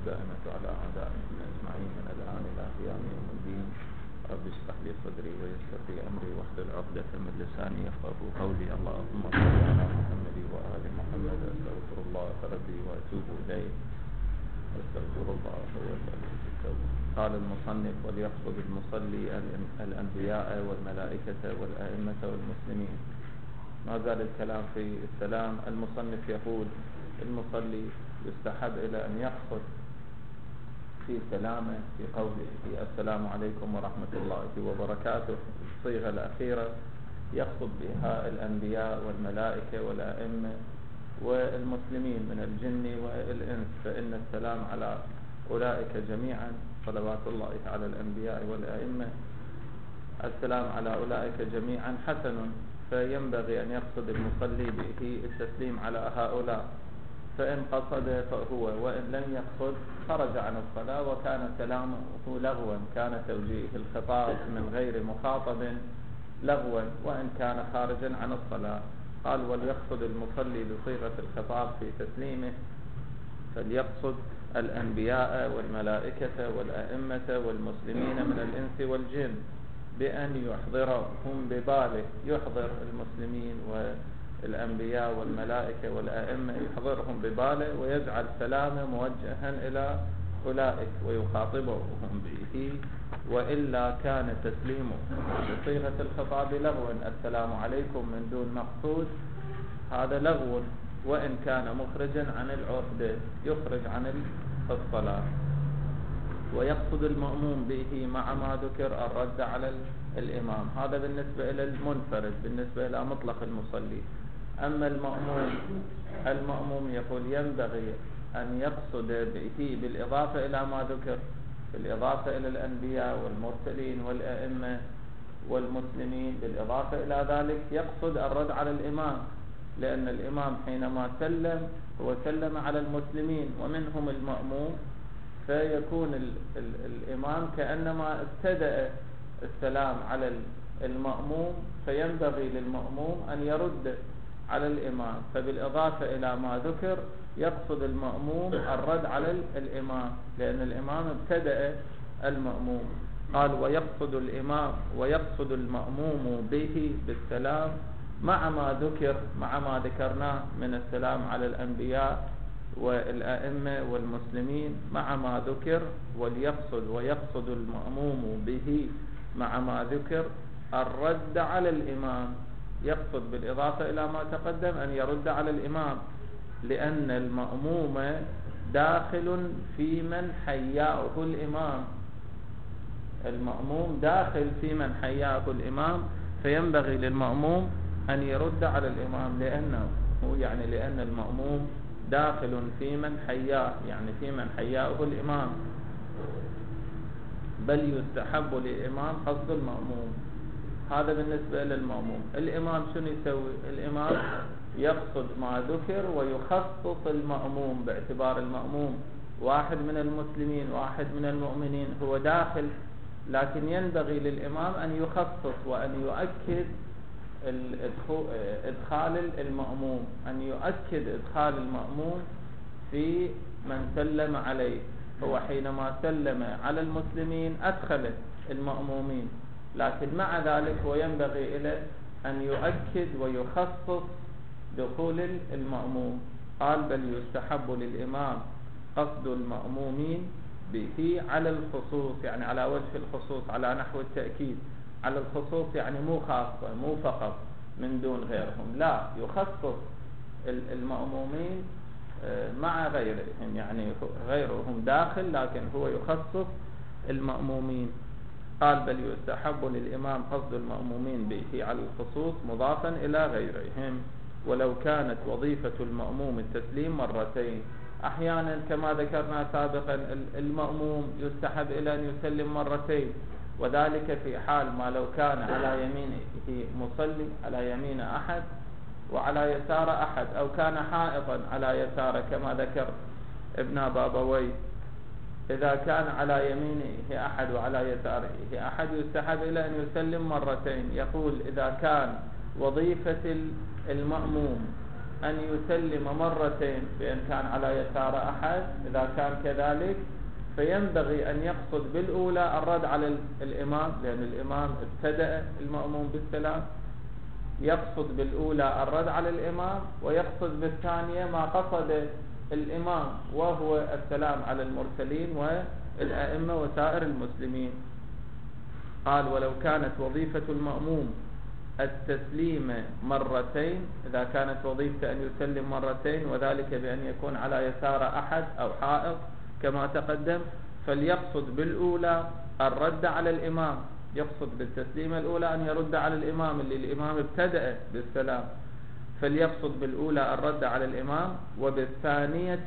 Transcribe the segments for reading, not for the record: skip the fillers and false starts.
الدائمة على أعدائهم أجمعين من الآن إلى قيام يوم الدين. رب اشرح لي صدري ويسر لي أمري واحلل عقدة من لساني يفقهوا قولي. اللهم صل على محمد وآل محمد. أستغفر الله ربي وأتوب إليه. أستغفر الله وأتوب التوبة. قال المصنف: وليقصد المصلي الأنبياء والملائكة والأئمة والمسلمين. ما زال الكلام في السلام. المصنف يقول: المصلي يستحب إلى أن يقصد في سلامه في قوله السلام عليكم ورحمة الله وبركاته، الصيغة الأخيرة يقصد بها الأنبياء والملائكة والأئمة والمسلمين من الجن والإنس، فإن السلام على أولئك جميعا صلوات الله على الأنبياء والأئمة. السلام على أولئك جميعا حسن، فينبغي أن يقصد المصلي به التسليم على هؤلاء، فإن قصد فهو، وإن لم يقصد خرج عن الصلاة وكان كلامه لغوا، كان توجيه الخطاب من غير مخاطب لغوا وإن كان خارجا عن الصلاة. قال: وليقصد المصلي بصيغة الخطاب في تسليمه، فليقصد الأنبياء والملائكة والأئمة والمسلمين من الإنس والجن بأن يحضرهم بباله، يحضر المسلمين والأنبياء والملائكة والأئمة، يحضرهم بباله ويجعل سلامه موجها إلى أولئك ويخاطبهم به، وإلا كان تسليمه بصيغة الخطاب لغوا. السلام عليكم من دون مقصود هذا لغو، وإن كان مخرجا عن العهدة يخرج عن الصلاة. ويقصد المأموم به مع ما ذكر الرد على الإمام. هذا بالنسبة إلى المنفرد، بالنسبة إلى مطلق المصلي. أما المأموم يقول ينبغي أن يقصد به بالإضافة إلى ما ذكر، بالإضافة إلى الأنبياء والمرسلين والأئمة والمسلمين، بالإضافة إلى ذلك يقصد الرد على الإمام، لأن الإمام حينما سلم هو سلم على المسلمين ومنهم المأموم، فيكون الإمام كأنما ابتدأ السلام على المأموم، فينبغي للمأموم أن يرد على الإمام، فبالإضافة إلى ما ذكر يقصد المأموم الرد على الإمام، لأن الإمام ابتدأ المأموم. قال: ويقصد المأموم به بالسلام مع ما ذكرناه من السلام على الأنبياء والأئمة والمسلمين مع ما ذكر. ويقصد المأموم به مع ما ذكر الرد على الإمام، يقصد بالإضافة إلى ما تقدم أن يرد على الإمام، لأن المأموم داخل في من حياه الإمام، المأموم داخل في من حياه الإمام، فينبغي للمأموم أن يرد على الإمام، لأن المأموم داخل في من حياه، يعني في من حياه الإمام. بل يستحب للإمام قصد المأموم. هذا بالنسبة للمأموم. الإمام شنو يسوي؟ الإمام يقصد ما ذكر ويخصص المأموم، باعتبار المأموم واحد من المسلمين واحد من المؤمنين، هو داخل، لكن ينبغي للإمام أن يخصص وأن يؤكد إدخال المأموم، أن يؤكد إدخال المأموم في من سلم عليه. هو حينما سلم على المسلمين أدخل المأمومين، لكن مع ذلك هو ينبغي إليه أن يؤكد ويخصص دخول المأموم. قال: بل يستحب للإمام قصد المأمومين به على الخصوص، يعني على وجه الخصوص، على نحو التأكيد. على الخصوص يعني مو خاصة، مو فقط من دون غيرهم، لا، يخصص المأمومين مع غيرهم، يعني غيرهم داخل لكن هو يخصص المأمومين. قال: بل يستحب للإمام قصد المأمومين به على الخصوص مضافا إلى غيرهم، ولو كانت وظيفة المأموم التسليم مرتين. أحيانا كما ذكرنا سابقا المأموم يستحب إلى أن يسلم مرتين، وذلك في حال ما لو كان على يمينه مصلي، على يمين أحد وعلى يسار أحد، أو كان حائطا على يساره كما ذكر ابن بابوي. إذا كان على يمينه أحد وعلى يساره أحد يستحب إلى أن يسلم مرتين. يقول: إذا كان وظيفة المأموم أن يسلم مرتين بأن كان على يسار أحد. إذا كان كذلك فينبغي أن يقصد بالأولى الرد على الإمام، لأن الإمام ابتدأ المأموم بالسلام، يقصد بالأولى الرد على الإمام، ويقصد بالثانية ما قصد الإمام وهو السلام على المرسلين والأئمة وسائر المسلمين. قال: ولو كانت وظيفة المأموم التسليم مرتين، إذا كانت وظيفة أن يسلم مرتين وذلك بأن يكون على يسار أحد أو حائط كما تقدم، فليقصد بالأولى الرد على الإمام، يقصد بالتسليمة الأولى أن يرد على الإمام اللي الإمام ابتدأ بالسلام، فليقصد بالأولى الرد على الإمام، وبالثانية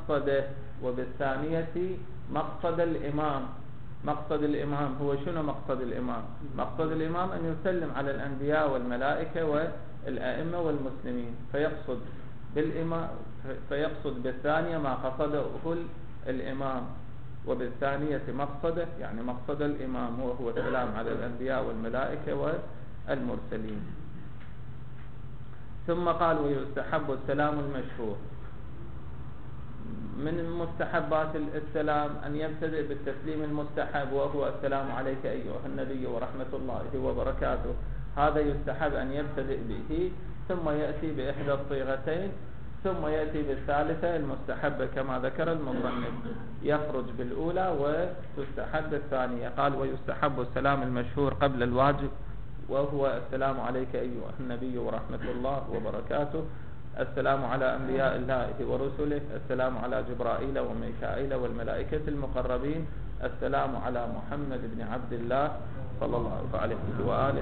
مقصد الإمام. مقصد الإمام هو شنو؟ مقصد الإمام مقصد الإمام أن يسلم على الأنبياء والملائكة والأئمة والمسلمين، فيقصد بالثانية ما قصده الإمام، وبالثانية مقصده يعني مقصد الإمام وهو السلام على الأنبياء والملائكة والمرسلين. ثم قال: ويستحب السلام المشهور. من مستحبات السلام أن يبتدئ بالتسليم المستحب وهو: السلام عليك أيها النبي ورحمة الله وبركاته. هذا يستحب أن يبتدئ به، ثم يأتي بإحدى الصيغتين، ثم يأتي بالثالثة المستحبة كما ذكر المصنف، يخرج بالأولى وتستحب الثانية. قال: ويستحب السلام المشهور قبل الواجب وهو: السلام عليك أيها النبي ورحمة الله وبركاته، السلام على أنبياء الله ورسله، السلام على جبرائيل وميكائيل والملائكة المقربين، السلام على محمد بن عبد الله صلى الله عليه وآله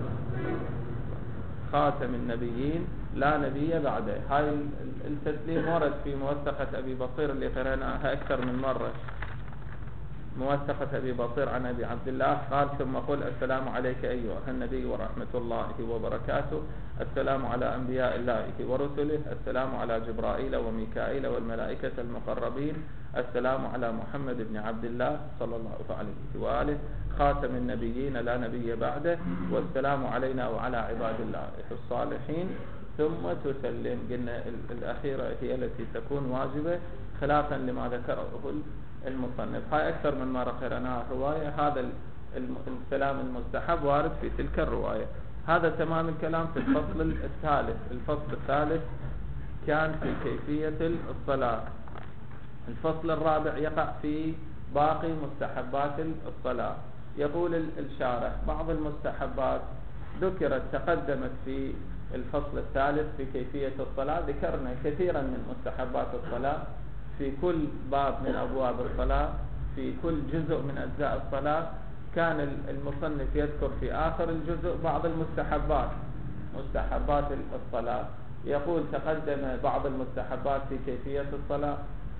خاتم النبيين لا نبي بعده. هاي التسليم ورد في موثقة أبي بصير اللي قرأناها أكثر من مرة. موثقة أبي بصير عن أبي عبد الله قال: ثم قل: السلام عليك أيها النبي ورحمة الله وبركاته، السلام على أنبياء الله ورسله، السلام على جبرائيل وميكائيل والملائكة المقربين، السلام على محمد بن عبد الله صلى الله عليه وآله خاتم النبيين لا نبي بعده، والسلام علينا وعلى عباد الله الصالحين. ثم تسلم. قلنا الأخيرة هي التي تكون واجبة خلافا لما ذكره المصنف. هاي أكثر من مرة قرأناها الرواية. هذا السلام المستحب وارد في تلك الرواية. هذا تمام الكلام في الفصل الثالث. الفصل الثالث كان في كيفية الصلاة. الفصل الرابع يقع في باقي مستحبات الصلاة. يقول الشارح: بعض المستحبات ذكرت تقدمت في الفصل الثالث في كيفية الصلاة. ذكرنا كثيرا من مستحبات الصلاة في كل باب من أبواب الصلاة، في كل جزء من أجزاء الصلاة. كان المصنف يذكر في آخر الجزء بعض مستحبات الصلاة. يقول: تقدم بعض المستحبات في كيفية الصلاة،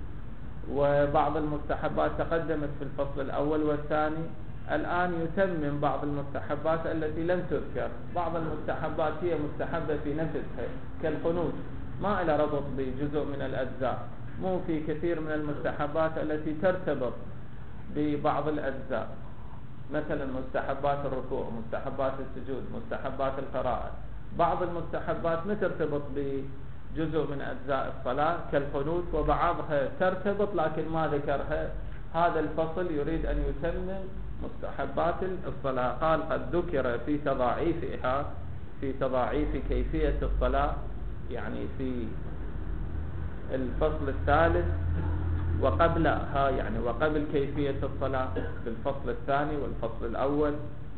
وبعض المستحبات تقدمت في الفصل الأول والثاني. الآن يتمم بعض المستحبات التي لم تذكر. بعض المستحبات هي مستحبة في نفسها كالقنوت، ما إلى ربط بجزء من الأجزاء، مو في كثير من المستحبات التي ترتبط ببعض الأجزاء، مثلا مستحبات الركوع، مستحبات السجود، مستحبات القراءة. بعض المستحبات ما ترتبط بجزء من أجزاء الصلاة كالقنوت، وبعضها ترتبط لكن ما ذكرها. هذا الفصل يريد أن يتمم مستحبات الصلاة. قال: قد ذكر في تضاعيفها، في تضاعيف كيفية الصلاة، يعني في الفصل الثالث وقبلها، يعني وقبل كيفية الصلاة في الفصل الثاني والفصل الأول،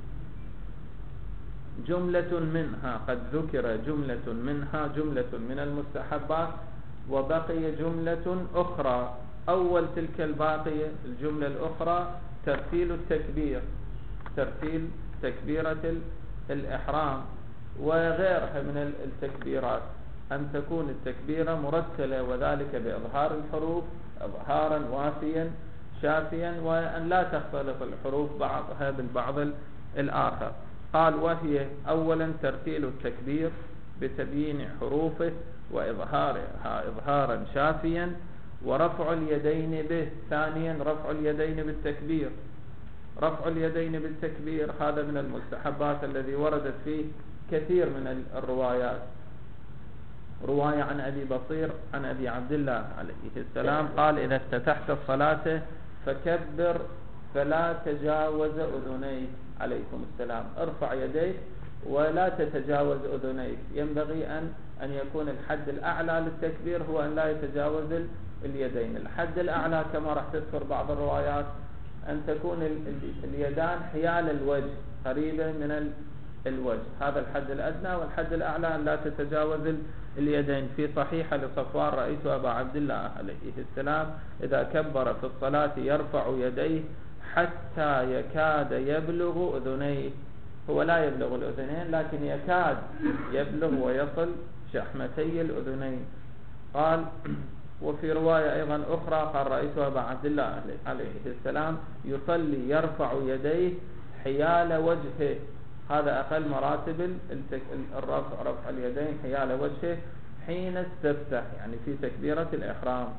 جملة منها. قد ذكر جملة منها، جملة من المستحبات، وبقي جملة أخرى. أول تلك الباقية الجملة الأخرى ترتيل التكبير، ترتيل تكبيرة الإحرام وغيرها من التكبيرات، أن تكون التكبيرة مرتلة، وذلك بإظهار الحروف إظهارا وافيا شافيا، وأن لا تختلط الحروف بعضها بالبعض الآخر. قال: وهي أولا ترتيل التكبير بتبيين حروفه وإظهارها إظهارا شافيا، ورفع اليدين به. ثانيا رفع اليدين بالتكبير. رفع اليدين بالتكبير هذا من المستحبات الذي وردت فيه كثير من الروايات. رواية عن أبي بصير عن أبي عبد الله عليه السلام قال إذا افتتحت الصلاة فكبر فلا تجاوز أذنيك عليكم السلام، ارفع يديك ولا تتجاوز أذنيك. ينبغي أن يكون الحد الأعلى للتكبير هو أن لا يتجاوز اليدين. الحد الأعلى كما راح تذكر بعض الروايات أن تكون اليدان حيال الوجه قريبة من الوجه، هذا الحد الأدنى. والحد الأعلى أن لا تتجاوز اليدين. في صحيحة لصفوان رأيت أبا عبد الله عليه السلام إذا كبر في الصلاة يرفع يديه حتى يكاد يبلغ أذنيه، هو لا يبلغ الأذنين لكن يكاد يبلغ ويصل شحمتي الأذنين. قال وفي رواية أيضا أخرى قال رأيت أبا عبد الله عليه السلام يصلي يرفع يديه حيال وجهه، هذا أقل مراتب الرفع، رفع اليدين حيال وجهه حين استفتح يعني في تكبيرة الإحرام.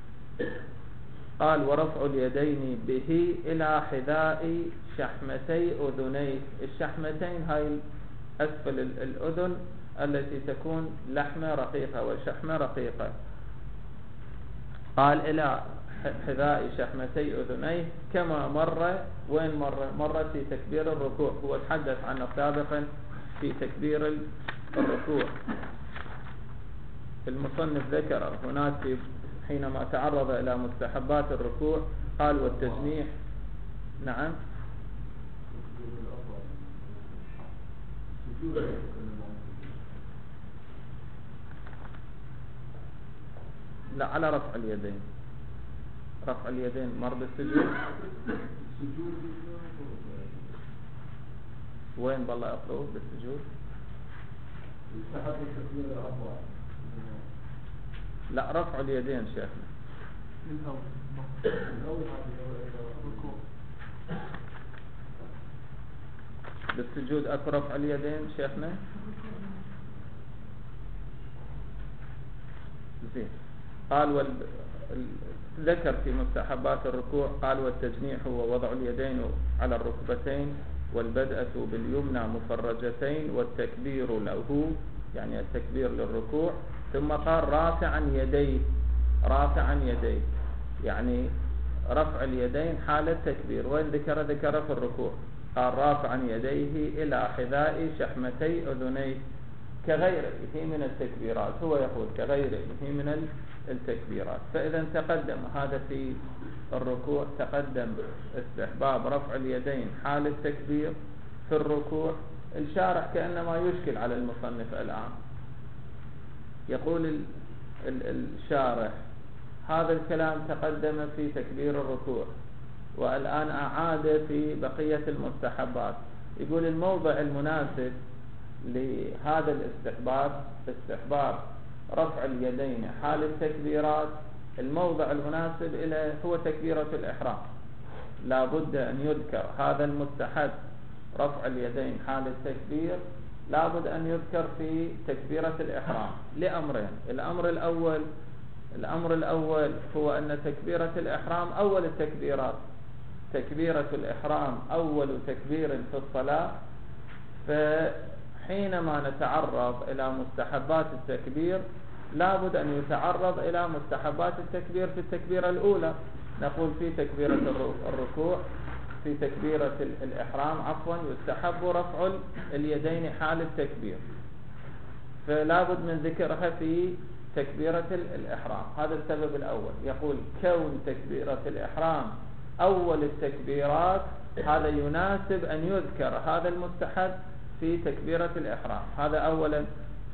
قال ورفع اليدين به إلى حذاء شحمتي أذنيه، الشحمتين هاي أسفل الأذن التي تكون لحمة رقيقة وشحمة رقيقة. قال إلى حذاء شحمتي أذنيه كما وين مر في تكبير الركوع، هو تحدث عنه سابقا في تكبير الركوع. المصنف ذكر هناك حينما تعرض إلى مستحبات الركوع قال والتجنيح. نعم لا على رفع اليدين، رفع اليدين مر بالسجود. وين بالله أقرأه بالسجود؟ لا رفع اليدين شيخنا بالسجود أكو رفع اليدين شيخنا زين. قال ذكر في مستحبات الركوع قال والتجنيح هو وضع اليدين على الركبتين والبدءة باليمنى مفرجتين والتكبير له يعني التكبير للركوع. ثم قال رافعا يديه، رافعا يديه يعني رفع اليدين حال التكبير. وين ذكر في الركوع قال رافعا يديه إلى حذاء شحمتي أذنيه كغيره من التكبيرات، هو يقول كغيره من التكبيرات. فإذا تقدم هذا في الركوع، تقدم استحباب رفع اليدين حال التكبير في الركوع. الشارح كأنما يشكل على المصنف الآن، يقول الشارح هذا الكلام تقدم في تكبير الركوع والآن أعاد في بقية المستحبات. يقول الموضع المناسب لهذا الاستحباب استحباب رفع اليدين حال التكبيرات، الموضع المناسب إليه هو تكبيرة الإحرام. لا بد أن يذكر هذا المستحب رفع اليدين حال التكبير، لا بد أن يذكر في تكبيرة الإحرام لأمرين. الأمر الأول هو أن تكبيرة الإحرام أول التكبيرات، تكبيرة الإحرام أول تكبير في الصلاة. فحينما نتعرض إلى مستحبات التكبير لا بد أن يتعرض إلى مستحبات التكبير في التكبيرة الأولى. نقول في تكبيرة الركوع في تكبيرة الإحرام يستحب رفع اليدين حال التكبير، فلا بد من ذكرها في تكبيرة الإحرام. هذا السبب الأول. يقول كون تكبيرة الإحرام أول التكبيرات هذا يناسب أن يذكر هذا المستحب في تكبيرة الإحرام، هذا أولا.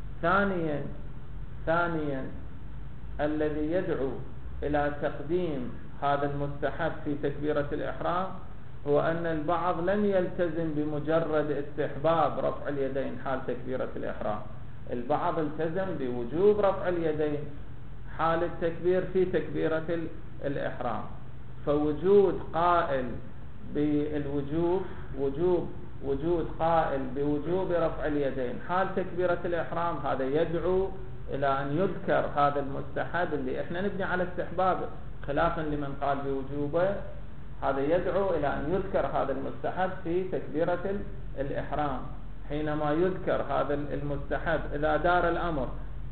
ثانيا الذي يدعو إلى تقديم هذا المستحب في تكبيرة الإحرام هو أن البعض لم يلتزم بمجرد استحباب رفع اليدين حال تكبيرة الإحرام، البعض التزم بوجوب رفع اليدين حال التكبير في تكبيرة الإحرام. فوجود قائل بالوجوب وجود قائل بوجوب رفع اليدين حال تكبيرة الإحرام هذا يدعو إلى أن يذكر هذا المستحب اللي احنا نبني على استحبابه خلافا لمن قال بوجوبه. هذا يدعو إلى أن يذكر هذا المستحب في تكبيرة الإحرام. حينما يذكر هذا المستحب إذا دار الأمر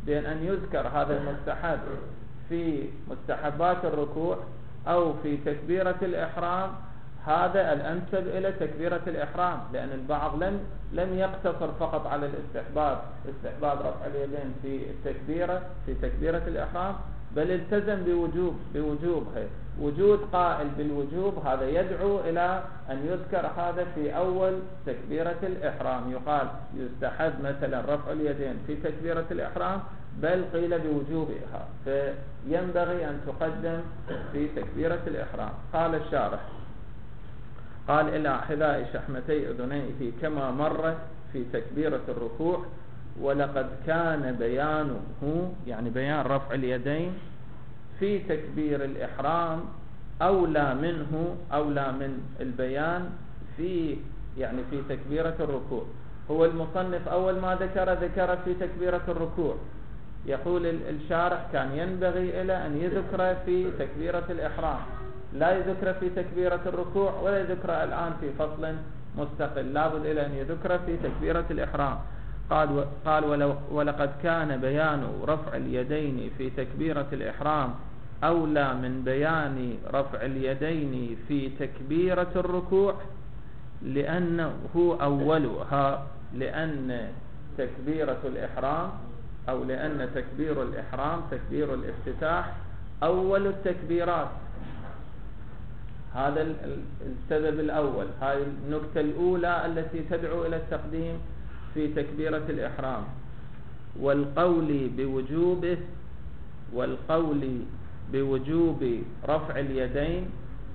بين أن يذكر هذا المستحب في مستحبات الركوع أو في تكبيرة الإحرام، هذا الأنسب إلى تكبيرة الإحرام، لأن البعض لم يقتصر فقط على استحباب رفع اليدين في تكبيرة الإحرام، بل التزم بوجوبها. وجود قائل بالوجوب هذا يدعو إلى أن يذكر هذا في أول تكبيرة الإحرام، يقال يستحب مثلا رفع اليدين في تكبيرة الإحرام، بل قيل بوجوبها، فينبغي أن تقدم في تكبيرة الإحرام. قال الشارح: قال إلى حذاء شحمتي أذنيه كما مر في تكبيرة الركوع، ولقد كان بيانه، يعني بيان رفع اليدين في تكبير الإحرام أولى من البيان في تكبيرة الركوع. هو المصنف أول ما ذكر في تكبيرة الركوع، يقول الشارح كان ينبغي إلى أن يذكر في تكبيرة الإحرام، لا يذكر في تكبيرة الركوع ولا يذكر الآن في فصل مستقل، لابد إلى أن يذكر في تكبيرة الإحرام. قال ولقد كان بيان رفع اليدين في تكبيرة الإحرام أولى من بيان رفع اليدين في تكبيرة الركوع، لأنه أولها، لأن تكبيرة الإحرام أو لأن تكبير الإحرام تكبير الافتتاح أول التكبيرات. هذا السبب الأول، هاي النكتة الأولى التي تدعو إلى التقديم في تكبيرة الإحرام. والقول بوجوب رفع اليدين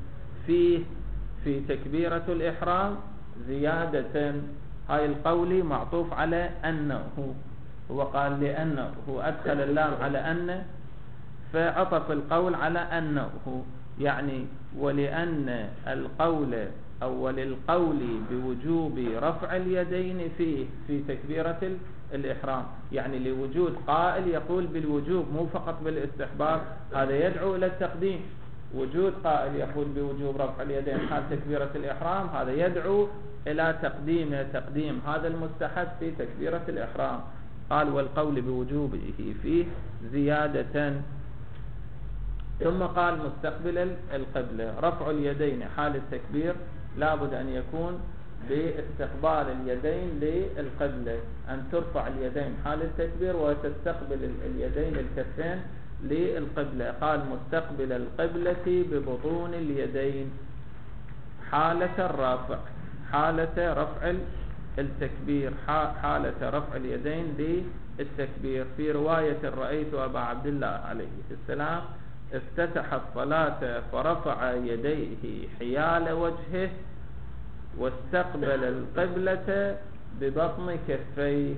في تكبيرة الإحرام زيادة، هاي القول معطوف على أنه، هو قال لأنه، أدخل اللام على أن، فعطف القول على أنه، يعني ولأن القول أو وللقول بوجوب رفع اليدين في تكبيرة الإحرام، يعني لوجود قائل يقول بالوجوب مو فقط بالاستحباب، هذا يدعو إلى التقديم. وجود قائل يقول بوجوب رفع اليدين حال تكبيرة الإحرام، هذا يدعو إلى تقديم هذا المستحب في تكبيرة الإحرام. قال والقول بوجوبه فيه زيادة. ثم قال مستقبل القبلة، رفع اليدين حال التكبير لابد أن يكون باستقبال اليدين للقبلة، أن ترفع اليدين حال التكبير وتستقبل اليدين الكفين للقبلة. قال مستقبل القبلة ببطون اليدين حالة الرفع، حالة رفع التكبير، حالة رفع اليدين للتكبير. في رواية رأيت أبا عبد الله عليه السلام افتتح الصلاة فرفع يديه حيال وجهه واستقبل القبلة ببطن كفيه،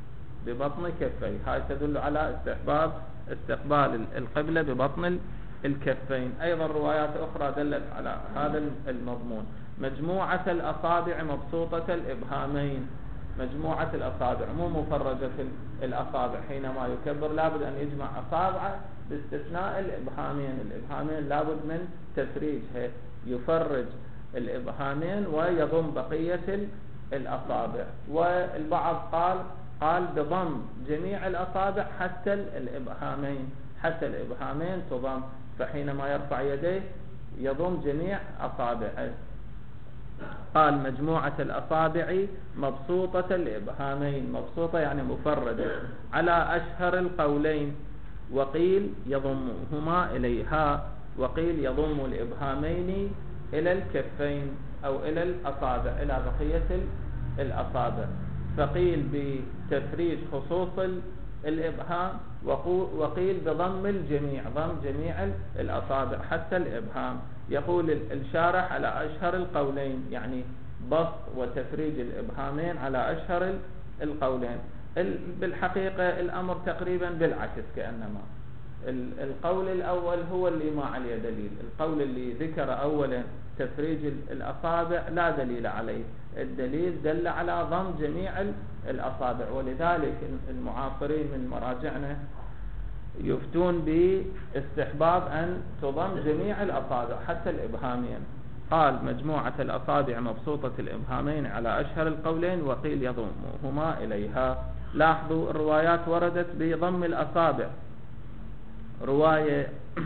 هاي تدل على استقبال القبلة ببطن الكفين. أيضا روايات أخرى دلت على هذا المضمون. مجموعة الأصابع مبسوطة الإبهامين، مجموعة الأصابع مو مفرجة الأصابع، حينما يكبر لابد أن يجمع أصابعه باستثناء الإبهامين لابد من تفريجها، يفرج الإبهامين ويضم بقية الأصابع. والبعض قال بضم جميع الأصابع حتى الإبهامين تضم، فحينما يرفع يديه يضم جميع أصابعه. قال مجموعة الأصابع مبسوطة الإبهامين، مبسوطة يعني مفردة، على أشهر القولين، وقيل يضمهما إليها، وقيل يضم الإبهامين إلى الكفين أو إلى الأصابع، إلى بقية الأصابع. فقيل بتفريج خصوص الإبهام، وقيل بضم الجميع، ضم جميع الأصابع حتى الإبهام. يقول الشارح على أشهر القولين، يعني بسط وتفريج الإبهامين على أشهر القولين. بالحقيقة الأمر تقريبا بالعكس، كأنما القول الأول هو اللي ما عليه دليل، القول اللي ذكر أولا تفريج الأصابع لا دليل عليه، الدليل دل على ضم جميع الأصابع. ولذلك المعاصرين من مراجعنا يفتون باستحباب أن تضم جميع الأصابع حتى الإبهامين. قال مجموعة الأصابع مبسوطة الإبهامين على أشهر القولين، وقيل يضمهما إليها. لاحظوا الروايات وردت بضم الأصابع. رواية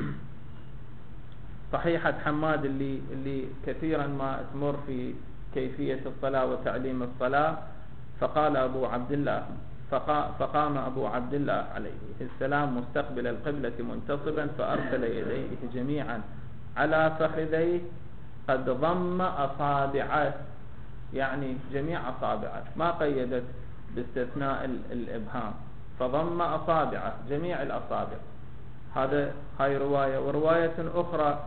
صحيحة حماد اللي كثيرا ما تمر في كيفية الصلاة وتعليم الصلاة، فقام أبو عبد الله عليه السلام مستقبل القبلة منتصبا، فأرسل يديه جميعا على فخذيه قد ضم أصابعه، يعني جميع أصابعه، ما قيدت باستثناء الإبهام، فضم أصابعه جميع الأصابع. هاي رواية. ورواية أخرى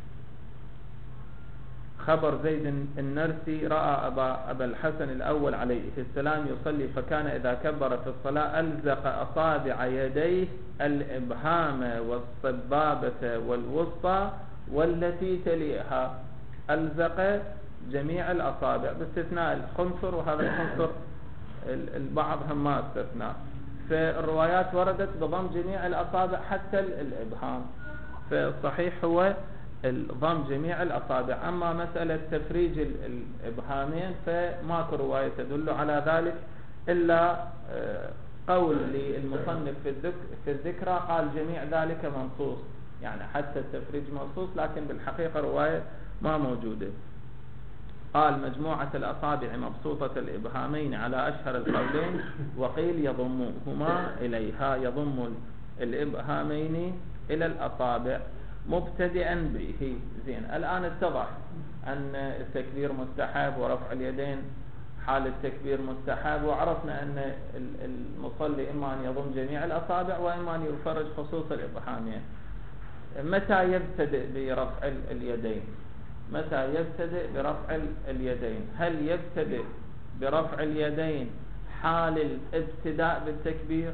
خبر زيد النرسي رأى أبا الحسن الأول عليه السلام يصلي، فكان إذا كبر في الصلاة ألزق أصابع يديه الإبهام والسبابة والوسطى والتي تليها، ألزق جميع الأصابع باستثناء الخنصر، وهذا الخنصر البعض هم ما استثناء. فالروايات وردت بضم جميع الأصابع حتى الإبهام، فالصحيح هو ضم جميع الأصابع. أما مسألة تفريج الإبهامين فماكو رواية تدل على ذلك، إلا قول للمصنف في الذكرى قال جميع ذلك منصوص، يعني حتى التفريج منصوص، لكن بالحقيقة رواية ما موجودة. قال مجموعة الأصابع مبسوطة الإبهامين على أشهر القولين، وقيل يضمهما إليها، يضم الإبهامين إلى الأصابع مبتدئا به. زين، الآن اتضح أن التكبير مستحب ورفع اليدين حال التكبير مستحب، وعرفنا أن المصلي إما أن يضم جميع الأصابع وإما أن يفرج خصوص الإبهامين. متى يبتدئ برفع اليدين؟ متى يبتدئ برفع اليدين؟ هل يبتدئ برفع اليدين حال الابتداء بالتكبير،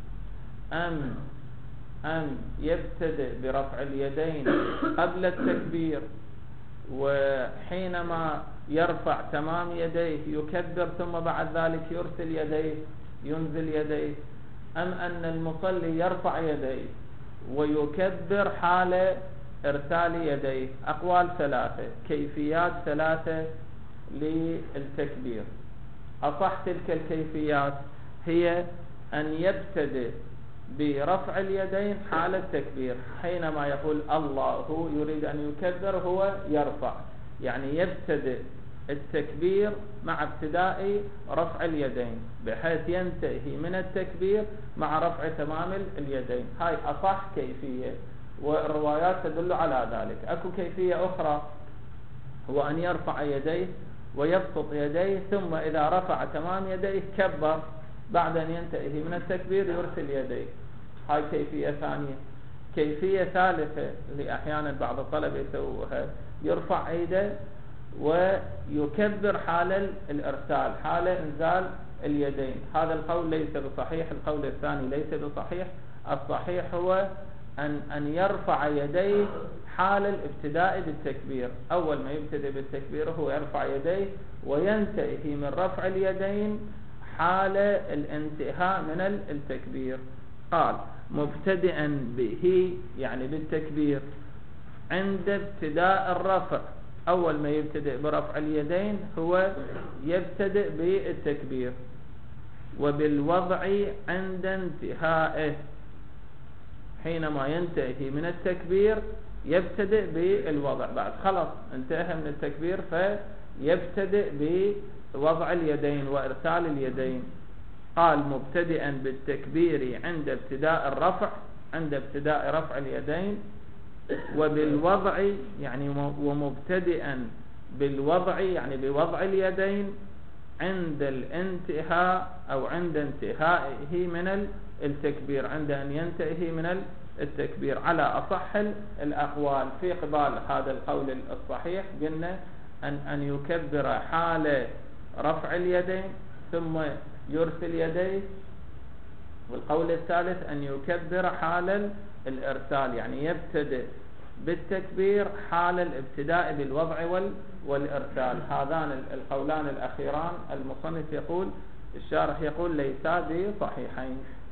أم يبتدئ برفع اليدين قبل التكبير، وحينما يرفع تمام يديه يكبر ثم بعد ذلك يرسل يديه ينزل يديه، أم أن المصلي يرفع يديه ويكبر حال إرسال يديه؟ أقوال ثلاثة، كيفيات ثلاثة للتكبير. أصح تلك الكيفيات هي أن يبتدئ برفع اليدين حال التكبير، حينما يقول الله يريد أن يكبر هو يرفع، يعني يبتدئ التكبير مع ابتداء رفع اليدين بحيث ينتهي من التكبير مع رفع تمام اليدين. هاي أصح كيفية، والروايات تدل على ذلك. أكو كيفية أخرى هو أن يرفع يديه ويبسط يديه، ثم إذا رفع تمام يديه كبر، بعد أن ينتهي من التكبير يرسل يديه. هاي كيفية ثانية. كيفية ثالثة اللي أحيانا بعض الطلبة يسووها، يرفع يده ويكبر حال الإرسال، حال إنزال اليدين. هذا القول ليس بصحيح، القول الثاني ليس بصحيح. الصحيح هو أن يرفع يديه حال الابتداء بالتكبير. أول ما يبتدئ بالتكبير هو يرفع يديه، وينتهي من رفع اليدين حال الانتهاء من التكبير. قال مبتدئا به يعني بالتكبير عند ابتداء الرفع. أول ما يبتدئ برفع اليدين هو يبتدئ بالتكبير، وبالوضع عند انتهائه، حينما ينتهي من التكبير يبتدئ بالوضع، بعد خلص انتهى من التكبير فيبتدئ بوضع اليدين وإرسال اليدين. قال مبتدئا بالتكبير عند ابتداء الرفع، عند ابتداء رفع اليدين، وبالوضع يعني ومبتدئا بالوضع يعني بوضع اليدين عند الانتهاء أو عند انتهائه من التكبير، عند أن ينتهي من التكبير، على أصح الأقوال. في قبال هذا القول الصحيح قلنا أن يكبر حال رفع اليدين ثم يرسل يديه، والقول الثالث أن يكبر حال الإرسال، يعني يبتدئ بالتكبير حال الابتداء بالوضع والإرسال. هذان القولان الأخيران المصنف يقول، الشارح يقول ليسا بصحيحين.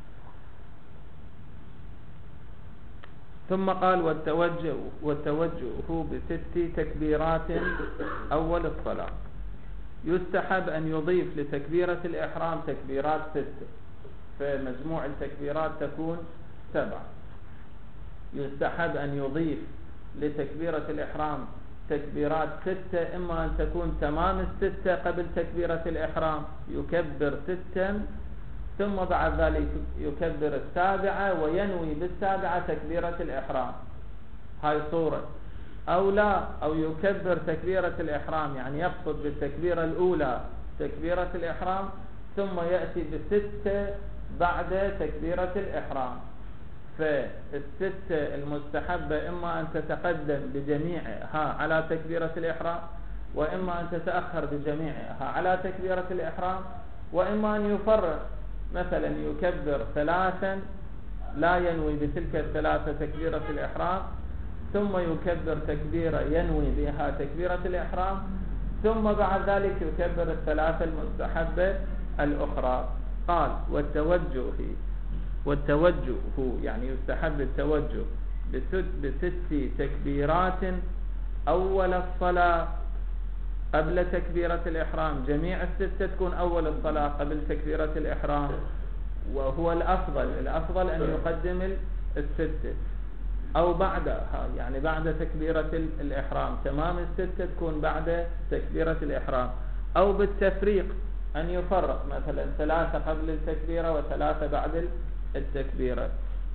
ثم قال والتوجه ب6 تكبيرات أول الصلاة. يستحب أن يضيف لتكبيرة الإحرام تكبيرات 6، فمجموع التكبيرات تكون 7. يستحب أن يضيف لتكبيرة الإحرام تكبيرات 6، إما أن تكون تمام 6 قبل تكبيرة الإحرام يكبر 6، ثم بعد ذلك يكبر 7 وينوي ب7 تكبيرة الإحرام، هاي صورة. أو لا، أو يكبر تكبيرة الإحرام، يعني يقصد بالتكبيرة الأولى تكبيرة الإحرام ثم يأتي ب6 بعد تكبيرة الإحرام. فالستة المستحبة إما أن تتقدم بجميعها على تكبيرة الإحرام، وإما أن تتأخر بجميعها على تكبيرة الإحرام، وإما أن يفرق، مثلا يكبر 3 لا ينوي بتلك 3 تكبيرة الإحرام، ثم يكبر تكبيرة ينوي بها تكبيرة الإحرام، ثم بعد ذلك يكبر 3 المستحبة الأخرى. قال والتوجه يعني يستحب التوجه ب6 تكبيرات أول الصلاة قبل تكبيرة الإحرام. جميع ال6 تكون أول الصلاة قبل تكبيرة الإحرام، وهو الأفضل أن يقدم ال6 أو بعدها، يعني بعد تكبيرة الإحرام. تمام ال6 تكون بعد تكبيرة الإحرام، أو بالتفريق أن يفرق، مثلا 3 قبل التكبيرة و3 بعد التكبيرة.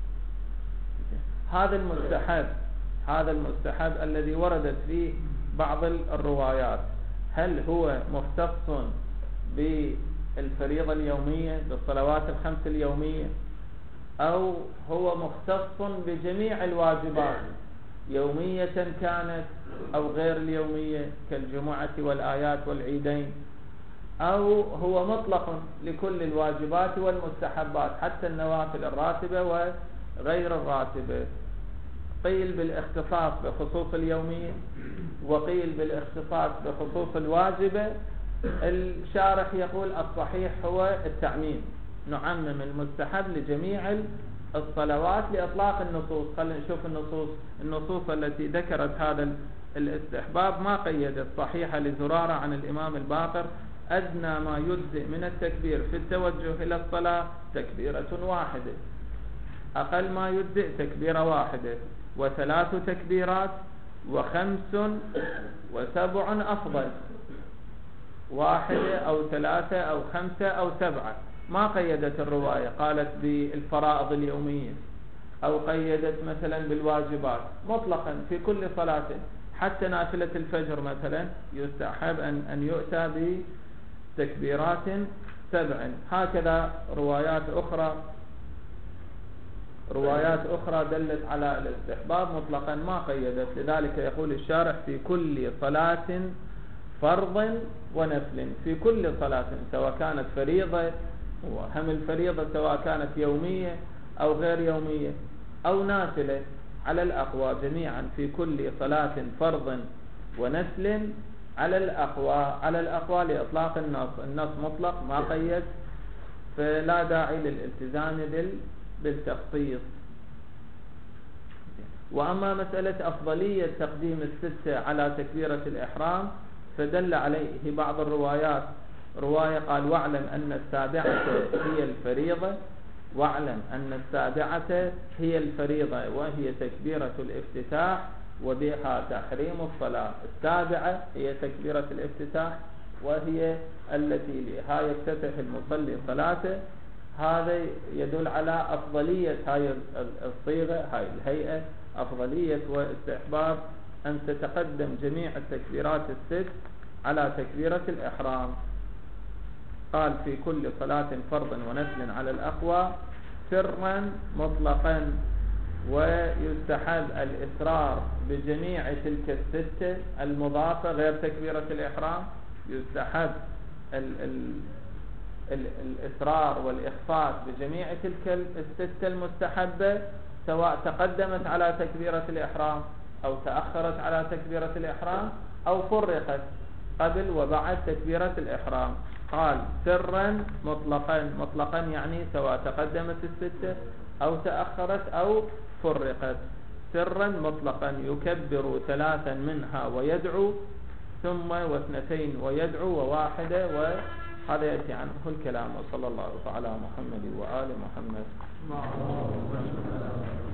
هذا المستحب الذي وردت فيه بعض الروايات. هل هو مختص بالفريضة اليومية بالصلوات ال5 اليومية، أو هو مختص بجميع الواجبات يومية كانت أو غير اليومية كالجمعة والآيات والعيدين، أو هو مطلق لكل الواجبات والمستحبات حتى النوافل الراتبة وغير الراتبة؟ قيل بالاختصاص بخصوص اليومية، وقيل بالاختصاص بخصوص الواجبة. الشارح يقول الصحيح هو التعميم، نعمم المستحب لجميع الصلوات لإطلاق النصوص. خلينا نشوف النصوص التي ذكرت هذا الاستحباب. ما قيدت صحيحة لزرارة عن الإمام الباقر: أدنى ما يجزئ من التكبير في التوجه إلى الصلاة تكبيرة واحدة، أقل ما يجزئ تكبيرة واحدة، و3 تكبيرات، و5 و7 أفضل، 1 أو 3 أو 5 أو 7. ما قيدت الرواية قالت بالفرائض اليومية، أو قيدت مثلا بالواجبات، مطلقا في كل صلاة. حتى نافلة الفجر مثلا يستحب أن يؤتى بتكبيرات 7. هكذا روايات أخرى دلت على الاستحباب مطلقا، ما قيدت. لذلك يقول الشارح: في كل صلاة فرض ونفل. في كل صلاة، سواء كانت فريضة، وهم الفريضة سواء كانت يومية أو غير يومية أو نافلة، على الأقوى جميعا في كل صلاة فرض ونفل على الأقوى لإطلاق النص مطلق ما قيد، فلا داعي للالتزام بالتخصيص. وأما مسألة أفضلية تقديم 6 على تكبيرة الإحرام فدل عليه بعض الروايات. رواية قال: واعلم أن السابعة هي الفريضة، وهي تكبيرة الافتتاح، وبها تحريم الصلاة. السابعة هي تكبيرة الافتتاح، وهي التي بها يفتتح المصلي صلاته. هذا يدل على أفضلية هاي الصيغة، هاي الهيئة، أفضلية واستحباب أن تتقدم جميع التكبيرات ال6 على تكبيرة الإحرام. قال: في كل صلاة فرض ونفل على الأقوى سرا مطلقا. ويستحب الإسرار بجميع تلك ال6 المضافة غير تكبيرة الإحرام. يستحب الإسرار والإخفاء بجميع تلك ال6 المستحبة، سواء تقدمت على تكبيرة الإحرام أو تأخرت على تكبيرة الإحرام أو فرقت قبل وبعد تكبيرة الإحرام. قال: سرا مطلقا يعني سواء تقدمت ال6 أو تأخرت أو فرقت. سرا مطلقا يكبر 3 منها ويدعو، ثم 2 ويدعو، و1 هذا يأتي عنه الكلام. وصلى الله على محمد وآل محمد.